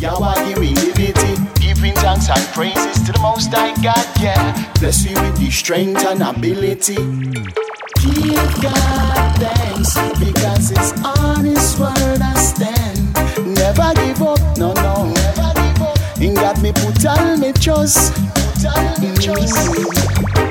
Yahweh giving liberty, giving thanks and praises to the Most High God, yeah. Bless you with the strength and ability. Give God thanks, because it's on His word I stand. Never give up, no, no, never give up. In God me put all me trust, put all me trust.